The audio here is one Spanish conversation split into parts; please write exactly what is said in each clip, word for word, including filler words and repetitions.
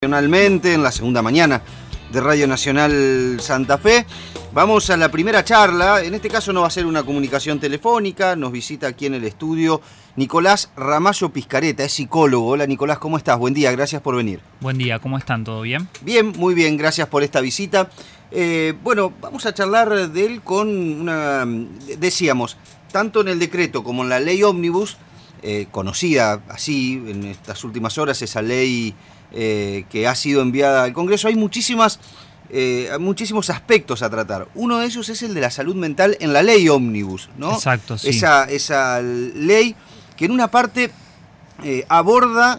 Nacionalmente, en la segunda mañana de Radio Nacional Santa Fe. Vamos a la primera charla. En este caso no va a ser una comunicación telefónica. Nos visita aquí en el estudio Nicolás Ramallo Piscareta, es psicólogo. Hola Nicolás, ¿cómo estás? Buen día, gracias por venir. Buen día, ¿cómo están? ¿Todo bien? Bien, muy bien, gracias por esta visita. Eh, bueno, vamos a charlar de él con una... Decíamos, tanto en el decreto como en la ley ómnibus, eh, conocida así en estas últimas horas, esa ley... Eh, que ha sido enviada al Congreso, hay muchísimas, eh, muchísimos aspectos a tratar. Uno de ellos es el de la salud mental en la ley ómnibus, ¿no? Exacto, sí. Esa, esa ley que en una parte eh, aborda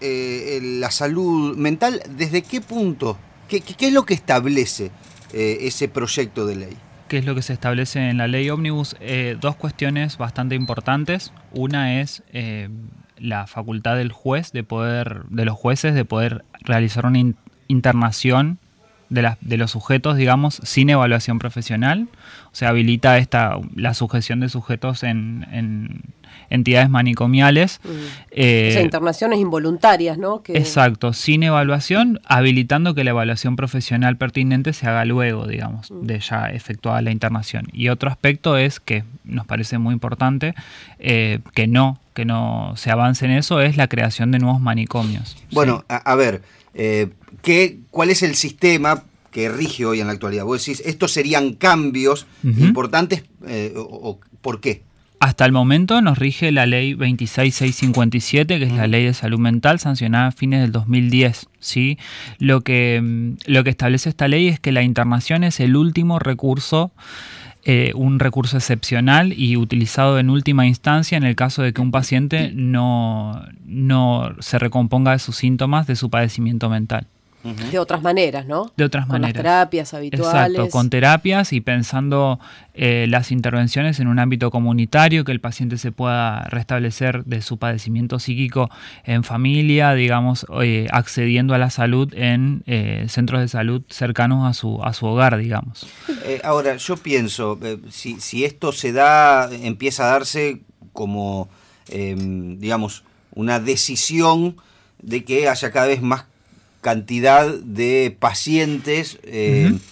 eh, la salud mental. ¿Desde qué punto? ¿Qué, qué, qué es lo que establece eh, ese proyecto de ley? ¿Qué es lo que se establece en la ley ómnibus? Eh, dos cuestiones bastante importantes. Una es... Eh, la facultad del juez de poder, de los jueces de poder realizar una in, internación de, la, de los sujetos, digamos, sin evaluación profesional. O sea, habilita esta la sujeción de sujetos en, en entidades manicomiales. Mm. Eh, o sea, internaciones involuntarias, ¿no? Que... Exacto, sin evaluación, habilitando que la evaluación profesional pertinente se haga luego, digamos, mm. de ya efectuada la internación. Y otro aspecto es que nos parece muy importante eh, que no que no se avance en eso, es la creación de nuevos manicomios. Bueno, ¿sí? a, a ver, eh, ¿qué, ¿cuál es el sistema que rige hoy en la actualidad? Vos decís, ¿estos serían cambios uh-huh. importantes eh, o, o por qué? Hasta el momento nos rige la ley veintiséis mil seiscientos cincuenta y siete, que es uh-huh. la ley de salud mental, sancionada a fines del dos mil diez. ¿sí? Lo que, lo que establece esta ley es que la internación es el último recurso, Eh, un recurso excepcional y utilizado en última instancia en el caso de que un paciente no, no se recomponga de sus síntomas de su padecimiento mental. De otras maneras, ¿no? De otras con maneras. Con las terapias habituales. Exacto, con terapias y pensando eh, las intervenciones en un ámbito comunitario, que el paciente se pueda restablecer de su padecimiento psíquico en familia, digamos, eh, accediendo a la salud en eh, centros de salud cercanos a su, a su hogar, digamos. Eh, ahora, yo pienso, eh, si, si esto se da, empieza a darse como, eh, digamos, una decisión de que haya cada vez más cantidad de pacientes eh, uh-huh.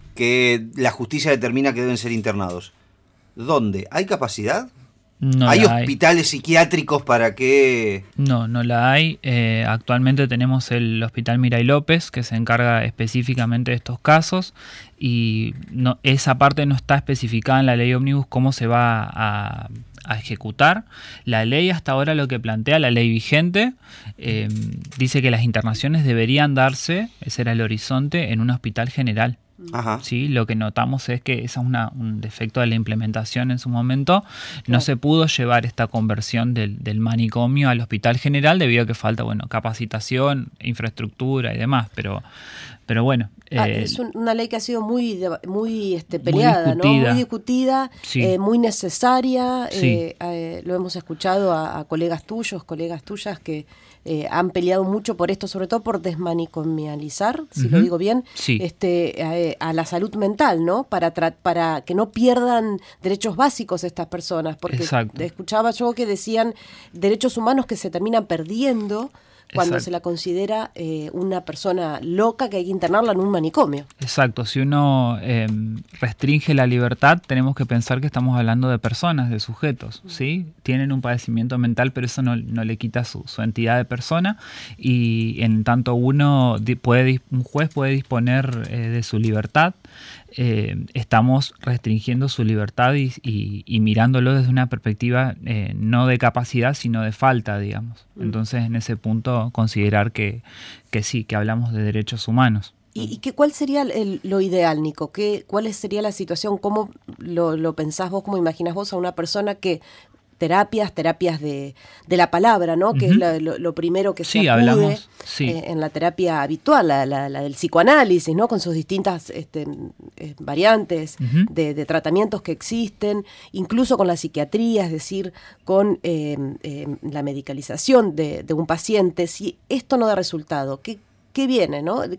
que la justicia determina que deben ser internados. ¿Dónde? ¿Hay capacidad? No ¿Hay la hospitales hay. psiquiátricos para que...? No, no la hay. Eh, actualmente tenemos el Hospital Miray López, que se encarga específicamente de estos casos, y no, esa parte no está especificada en la ley ómnibus cómo se va a... a ejecutar. La ley hasta ahora lo que plantea, la ley vigente, eh, dice que las internaciones deberían darse, ese era el horizonte, en un hospital general. Ajá. ¿sí? Lo que notamos es que ese es una, un defecto de la implementación en su momento. No oh. se pudo llevar esta conversión del, del manicomio al hospital general debido a que falta bueno, capacitación, infraestructura y demás, pero, pero bueno. Ah, eh, es un, una ley que ha sido muy, muy este, peleada, muy discutida, ¿no? Muy discutida, sí. eh, muy necesaria. Sí. Eh, eh, lo hemos escuchado a, a colegas tuyos, colegas tuyas que eh, han peleado mucho por esto, sobre todo por desmanicomializar, si uh-huh. lo digo bien, sí. este, a, a la salud mental, ¿no? Para, tra- para que no pierdan derechos básicos estas personas, porque Exacto. escuchaba yo que decían derechos humanos que se terminan perdiendo cuando Exacto. se la considera eh, una persona loca que hay que internarla en un manicomio. Exacto, si uno eh, restringe la libertad, tenemos que pensar que estamos hablando de personas, de sujetos, ¿sí? Tienen un padecimiento mental, pero eso no, no le quita su, su entidad de persona, y en tanto uno puede, un juez puede disponer eh, de su libertad, eh, estamos restringiendo su libertad y, y, y mirándolo desde una perspectiva eh, no de capacidad, sino de falta, digamos. Entonces, en ese punto, considerar que, que sí, que hablamos de derechos humanos. ¿Y, y qué, cuál sería el, lo ideal, Nico? ¿Qué, ¿Cuál sería la situación? ¿Cómo lo, lo pensás vos, cómo imaginás vos a una persona que... terapias, terapias de, de la palabra, ¿no? Uh-huh. Que es la, lo, lo primero que sí, se acude hablamos, sí. eh, en la terapia habitual, la, la, la del psicoanálisis, ¿no? Con sus distintas este, eh, variantes uh-huh. de, de tratamientos que existen, incluso con la psiquiatría, es decir, con eh, eh, la medicalización de, de un paciente. Si esto no da resultado, ¿qué, qué viene, no? ¿Qué,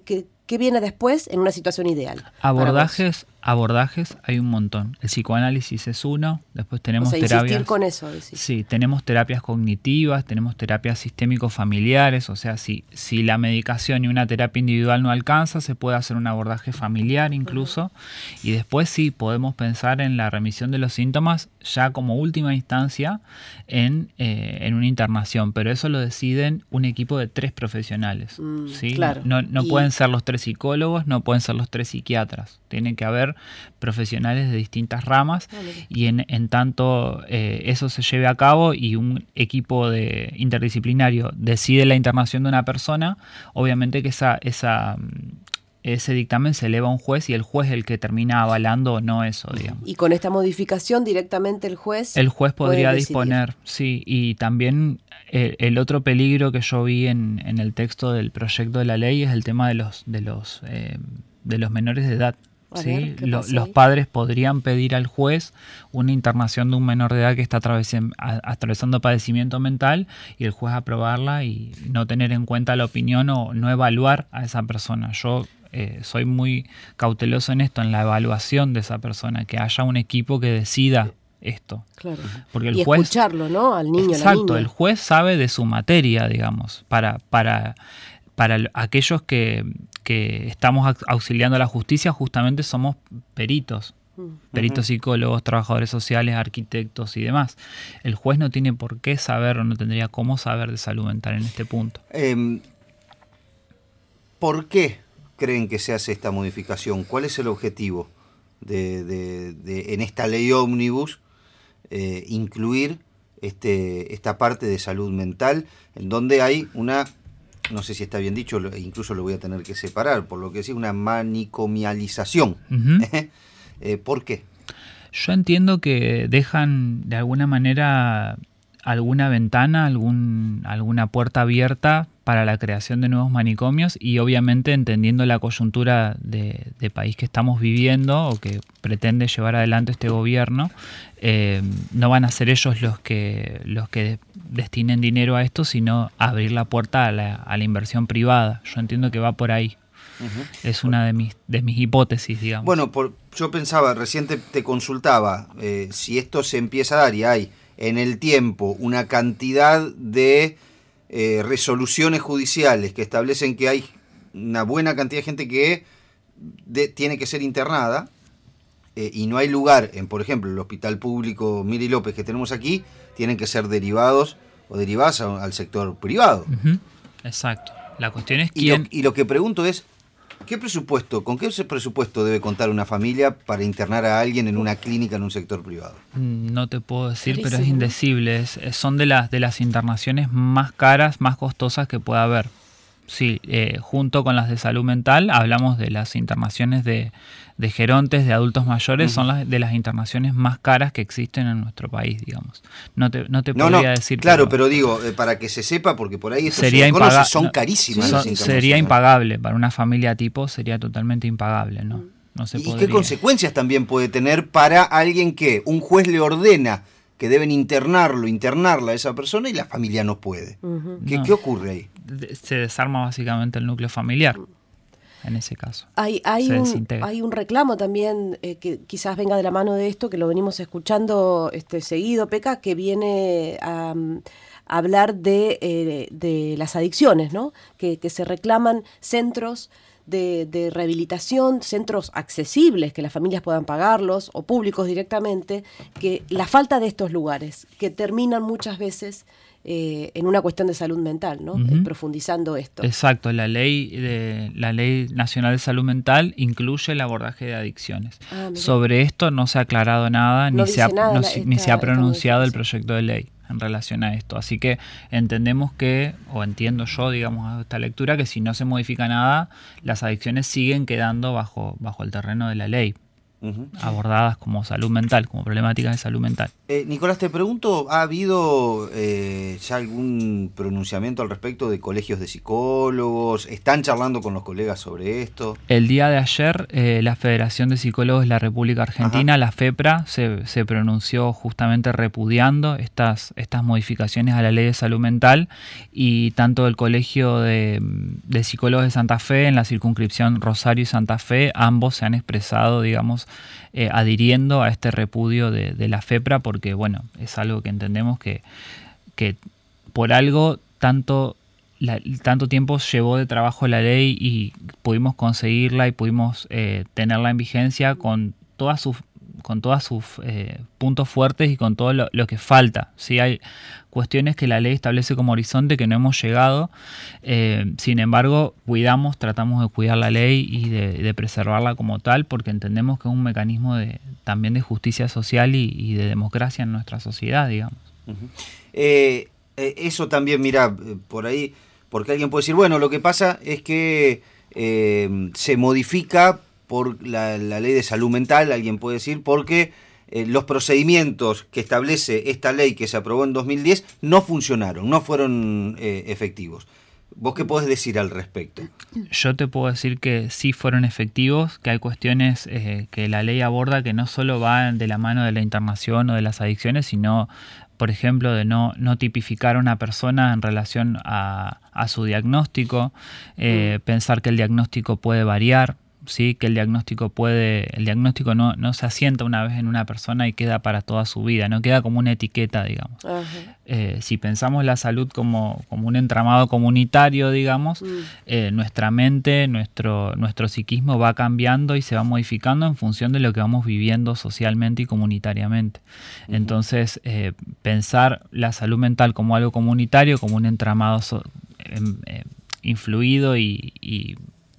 ¿Qué viene después en una situación ideal? Abordajes, abordajes hay un montón. El psicoanálisis es uno, después tenemos o sea, terapias. Insistir con eso. Decís. Sí, tenemos terapias cognitivas, tenemos terapias sistémicos familiares, o sea, si, si la medicación y una terapia individual no alcanza, se puede hacer un abordaje familiar incluso. Uh-huh. Y después sí podemos pensar en la remisión de los síntomas ya como última instancia en, eh, en una internación, pero eso lo deciden un equipo de tres profesionales. Mm, ¿sí? Claro. No, no y... pueden ser los tres psicólogos, no pueden ser los tres psiquiatras. Tienen que haber profesionales de distintas ramas vale. y en, en tanto eh, eso se lleve a cabo y un equipo de interdisciplinario decide la internación de una persona, obviamente que esa, esa, ese dictamen se eleva a un juez y el juez es el que termina avalando o no eso, digamos. Y con esta modificación directamente el juez El juez podría disponer, sí, y también el, el otro peligro que yo vi en, en el texto del proyecto de la ley es el tema de los, de los, eh, de los menores de edad. ¿Sí? Lo, los padres podrían pedir al juez una internación de un menor de edad que está atravesando, atravesando padecimiento mental y el juez aprobarla y no tener en cuenta la opinión o no evaluar a esa persona. Yo eh, soy muy cauteloso en esto, en la evaluación de esa persona, que haya un equipo que decida esto. Claro. Porque el y juez, escucharlo, ¿no? Al niño, exacto, la niña. El juez sabe de su materia, digamos, para... para Para aquellos que, que estamos auxiliando a la justicia, justamente somos peritos, peritos uh-huh. psicólogos, trabajadores sociales, arquitectos y demás. El juez no tiene por qué saber o no tendría cómo saber de salud mental en este punto. Eh, ¿Por qué creen que se hace esta modificación? ¿Cuál es el objetivo de, de, de en esta ley ómnibus eh, incluir este, esta parte de salud mental en donde hay una... no sé si está bien dicho, incluso lo voy a tener que separar, por lo que sí, una manicomialización. Uh-huh. eh, ¿Por qué? Yo entiendo que dejan de alguna manera alguna ventana, algún, alguna puerta abierta para la creación de nuevos manicomios y obviamente entendiendo la coyuntura de, de país que estamos viviendo o que pretende llevar adelante este gobierno, eh, no van a ser ellos los que, los que destinen dinero a esto, sino abrir la puerta a la, a la inversión privada. Yo entiendo que va por ahí. Uh-huh. Es una de mis, de mis hipótesis, digamos. Bueno, por, yo pensaba, recién te, te consultaba, eh, si esto se empieza a dar y hay en el tiempo una cantidad de eh, resoluciones judiciales que establecen que hay una buena cantidad de gente que de, tiene que ser internada eh, y no hay lugar en, por ejemplo, el hospital público Miri López que tenemos aquí, tienen que ser derivados o derivadas a, al sector privado. Uh-huh. Exacto. La cuestión es quién... Y lo, y lo que pregunto es, ¿qué presupuesto, con qué presupuesto debe contar una familia para internar a alguien en una clínica en un sector privado? No te puedo decir, pero es indecible. Es, son de las, de las internaciones más caras, más costosas que pueda haber. Sí, eh, junto con las de salud mental, hablamos de las internaciones de, de gerontes, de adultos mayores, uh-huh. son las de las internaciones más caras que existen en nuestro país, digamos. No te, no te no, podría no, decir. Claro, pero, pero digo, eh, para que se sepa, porque por ahí estos sería impaga- son carísimas. Son, las internaciones. Sería impagable, para una familia tipo sería totalmente impagable, ¿no? No se ¿Y podría. qué consecuencias también puede tener para alguien que un juez le ordena que deben internarlo, internarla a esa persona y la familia no puede? Uh-huh. ¿Qué, no. ¿Qué ocurre ahí? Se desarma básicamente el núcleo familiar, en ese caso. Hay, hay, un, hay un reclamo también eh, que quizás venga de la mano de esto, que lo venimos escuchando este, seguido, Peca, que viene a, a hablar de, eh, de las adicciones, ¿no? Que, que se reclaman centros De, de rehabilitación, centros accesibles, que las familias puedan pagarlos, o públicos directamente, que la falta de estos lugares, que terminan muchas veces eh, en una cuestión de salud mental, ¿no? Uh-huh. eh, profundizando esto. Exacto, la ley, de, la Ley Nacional de Salud Mental incluye el abordaje de adicciones. Ah, Sobre esto no se ha aclarado nada, no ni, se ha, nada no, la, esta, ni se ha pronunciado el proyecto de ley en relación a esto. Así que entendemos que, o entiendo yo, digamos, a esta lectura, que si no se modifica nada, las adicciones siguen quedando bajo, bajo el terreno de la ley. uh-huh. abordadas como salud mental, como problemáticas de salud mental. Eh, Nicolás, te pregunto, ¿ha habido eh, ya algún pronunciamiento al respecto de colegios de psicólogos? ¿Están charlando con los colegas sobre esto? El día de ayer, eh, la Federación de Psicólogos de la República Argentina, Ajá. la FEPRA, se, se pronunció justamente repudiando estas, estas modificaciones a la Ley de Salud Mental, y tanto el Colegio de, de Psicólogos de Santa Fe, en la circunscripción Rosario y Santa Fe, ambos se han expresado, digamos, eh, adhiriendo a este repudio de, de la FEPRA, porque, bueno, es algo que entendemos que, que por algo tanto... La, tanto tiempo llevó de trabajo la ley y pudimos conseguirla y pudimos eh, tenerla en vigencia con todas sus con todos sus eh, puntos fuertes y con todo lo, lo que falta. ¿Sí? Hay cuestiones que la ley establece como horizonte que no hemos llegado, eh, sin embargo cuidamos, tratamos de cuidar la ley y de, de preservarla como tal, porque entendemos que es un mecanismo de, también de justicia social y, y de democracia en nuestra sociedad, digamos. Uh-huh. eh, eh, eso también, mira, por ahí... Porque alguien puede decir, bueno, lo que pasa es que eh, se modifica por la, la ley de salud mental, alguien puede decir, porque eh, los procedimientos que establece esta ley que se aprobó en dos mil diez no funcionaron, no fueron eh, efectivos. ¿Vos qué podés decir al respecto? Yo te puedo decir que sí fueron efectivos, que hay cuestiones eh, que la ley aborda que no solo van de la mano de la internación o de las adicciones, sino, por ejemplo, de no, no tipificar a una persona en relación a, a su diagnóstico, eh, mm. pensar que el diagnóstico puede variar, ¿sí? Que el diagnóstico puede, el diagnóstico no, no se asienta una vez en una persona y queda para toda su vida, no queda como una etiqueta, digamos. Eh, si pensamos la salud como, como un entramado comunitario, digamos, mm. eh, nuestra mente, nuestro, nuestro psiquismo va cambiando y se va modificando en función de lo que vamos viviendo socialmente y comunitariamente. Uh-huh. Entonces, eh, pensar la salud mental como algo comunitario, como un entramado so, eh, eh, influido y, y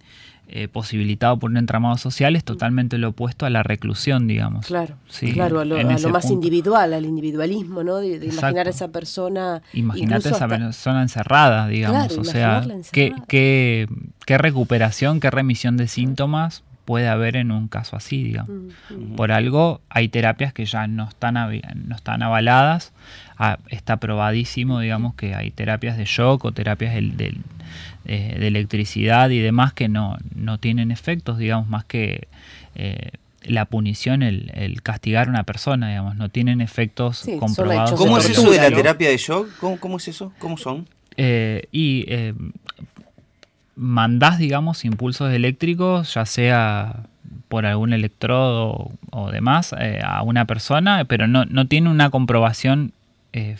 Eh, posibilitado por un entramado social es totalmente lo opuesto a la reclusión, digamos. Claro, sí, claro, a lo, a lo más punto. individual, al individualismo, ¿no? De, de imaginar a esa persona. Imagínate esa hasta... persona encerrada, digamos. Claro, o sea, ¿qué, qué, qué recuperación, qué remisión de síntomas puede haber en un caso así, digamos? Uh-huh. Por algo hay terapias que ya no están, no están avaladas. Ah, está probadísimo, digamos, que hay terapias de shock o terapias del, del Eh, de electricidad y demás que no, no tienen efectos, digamos, más que eh, la punición, el, el castigar a una persona, digamos, no tienen efectos sí, comprobados. ¿Cómo es eso de la terapia de shock? ¿Cómo, cómo es eso? ¿Cómo son? Eh, y eh, mandás, digamos, impulsos eléctricos, ya sea por algún electrodo o, o demás, eh, a una persona, pero no, no tiene una comprobación eh,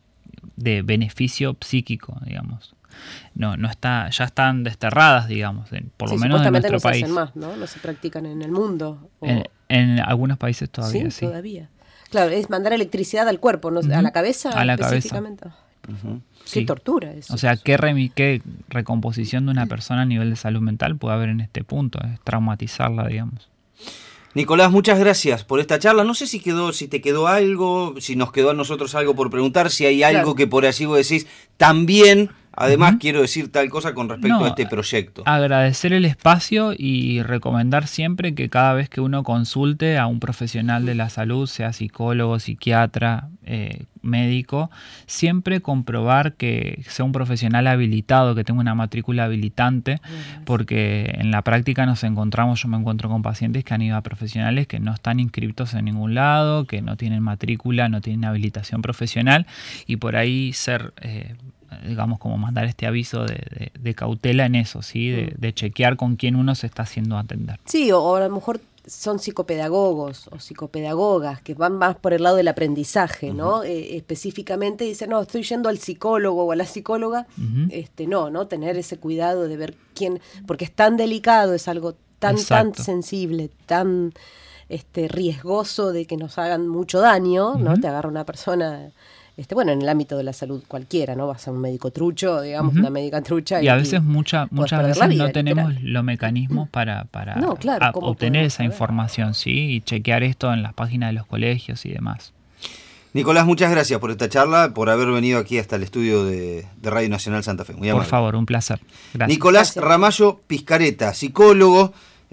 de beneficio psíquico, digamos. No, no está, ya están desterradas, digamos, en, por lo sí, menos en nuestro no se país. Hacen más, ¿no? No se practican en el mundo. O... En, en algunos países todavía, sí. Sí, todavía. Claro, es mandar electricidad al cuerpo, ¿no? Uh-huh. A la cabeza a la específicamente. Cabeza. Uh-huh. Qué sí. tortura eso. O sea, ¿qué, remi- qué recomposición de una persona a nivel de salud mental puede haber en este punto? Es traumatizarla, digamos. Nicolás, muchas gracias por esta charla. No sé si quedó, si te quedó algo, si nos quedó a nosotros algo por preguntar, si hay algo claro. que por allí vos decís también. Además, uh-huh. quiero decir tal cosa con respecto no, a este proyecto. Agradecer el espacio y recomendar siempre que cada vez que uno consulte a un profesional de la salud, sea psicólogo, psiquiatra, eh, médico, siempre comprobar que sea un profesional habilitado, que tenga una matrícula habilitante, uh-huh. porque en la práctica nos encontramos, yo me encuentro con pacientes que han ido a profesionales que no están inscritos en ningún lado, que no tienen matrícula, no tienen habilitación profesional, y por ahí ser... Eh, digamos, como mandar este aviso de, de, de cautela en eso, ¿sí? De, de chequear con quién uno se está haciendo atender. Sí, o, o a lo mejor son psicopedagogos o psicopedagogas que van más por el lado del aprendizaje, ¿no? Uh-huh. Eh, específicamente dicen, no, estoy yendo al psicólogo o a la psicóloga, uh-huh. este, no, ¿no? Tener ese cuidado de ver quién, porque es tan delicado, es algo tan, Exacto. tan sensible, tan este, riesgoso de que nos hagan mucho daño, uh-huh. ¿no? Te agarra una persona... Este, bueno, en el ámbito de la salud cualquiera, ¿no? Vas a un médico trucho, digamos, uh-huh. una médica trucha. Y, y a veces, mucha, muchas veces vida, no tenemos literal. los mecanismos para, para no, claro, a, obtener esa saber? información, ¿sí? Y chequear esto en las páginas de los colegios y demás. Nicolás, muchas gracias por esta charla, por haber venido aquí hasta el estudio de, de Radio Nacional Santa Fe. Muy amable. Por favor, un placer. Gracias. Nicolás gracias. Ramallo Piscareta, psicólogo,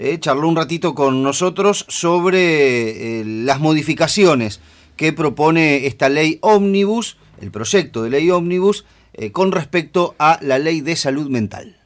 eh, charló un ratito con nosotros sobre eh, las modificaciones que propone esta ley ómnibus, el proyecto de ley ómnibus, eh, con respecto a la ley de salud mental.